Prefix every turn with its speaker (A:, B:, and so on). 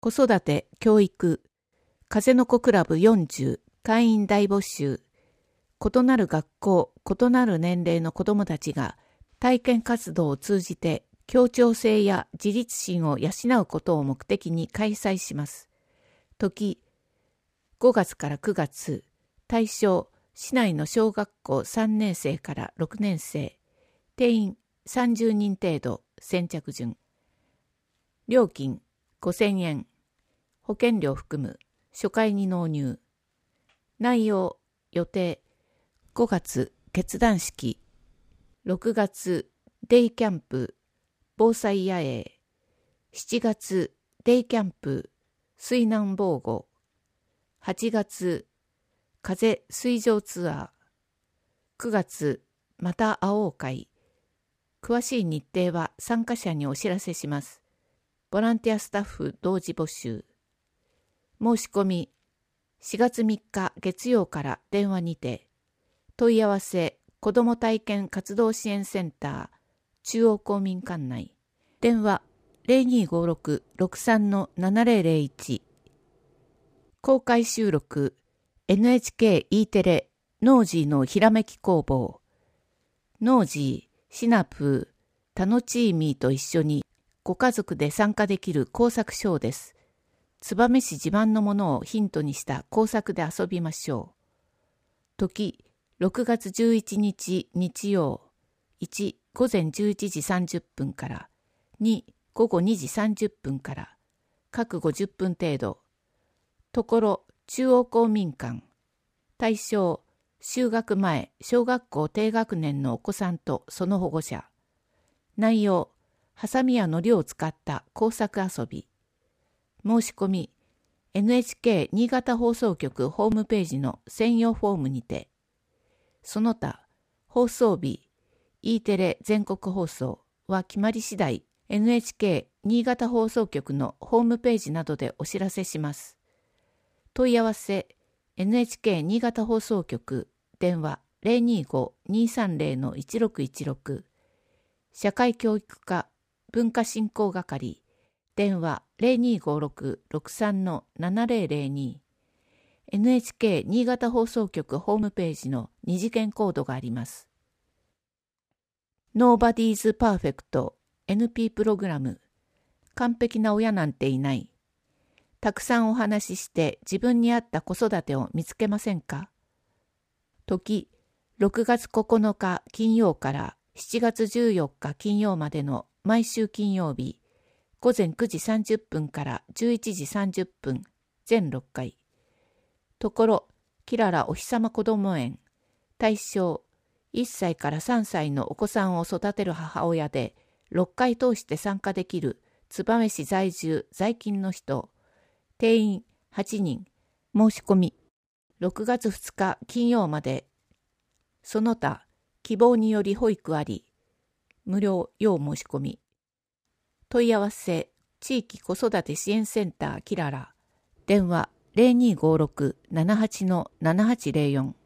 A: 子育て、教育、風の子クラブ40、会員大募集。異なる学校、異なる年齢の子どもたちが体験活動を通じて協調性や自立心を養うことを目的に開催します。時、5月から9月、対象、市内の小学校3年生から6年生、定員30人程度、先着順。料金5000円。保険料含む。初回に納入。内容、予定。5月、結団式。6月、デイキャンプ、防災野営。7月、デイキャンプ、水難防護。8月、風水上ツアー。9月、また会おう会。詳しい日程は参加者にお知らせします。ボランティアスタッフ同時募集。申し込み、4月3日月曜から電話にて、問い合わせ、子ども体験活動支援センター、中央公民館内。電話、0256-63-7001。公開収録、NHKE テレ、ノージーのひらめき工房。ノージー、シナプー、タノチーミーと一緒に、ご家族で参加できる工作ショーです。燕市自慢のものをヒントにした工作で遊びましょう。時、6月11日日曜。1、午前11時30分から。2、午後2時30分から。各50分程度。ところ、中央公民館。対象、就学前、小学校低学年のお子さんとその保護者。内容、ハサミや糊を使った工作遊び。申し込み、NHK 新潟放送局ホームページの専用フォームにて。その他、放送日、E テレ全国放送は決まり次第、NHK 新潟放送局のホームページなどでお知らせします。問い合わせ、NHK 新潟放送局、電話 025-230-1616、社会教育課、文化振興係、電話 0256-63-7002、NHK 新潟放送局ホームページの二次元コードがあります。Nobody's Perfect NP プログラム。完璧な親なんていない。たくさんお話しして自分に合った子育てを見つけませんか？時、6月9日金曜から7月14日金曜までの毎週金曜日、午前9時30分から11時30分、全6回。ところ、キララお日様こども園。対象、1歳から3歳のお子さんを育てる母親で、6回通して参加できる燕市在住在勤の人。定員8人。申し込み。6月2日金曜まで。その他、希望により保育あり。無料要申し込み。問い合わせ、地域子育て支援センターキララ。電話 0256-78-7804。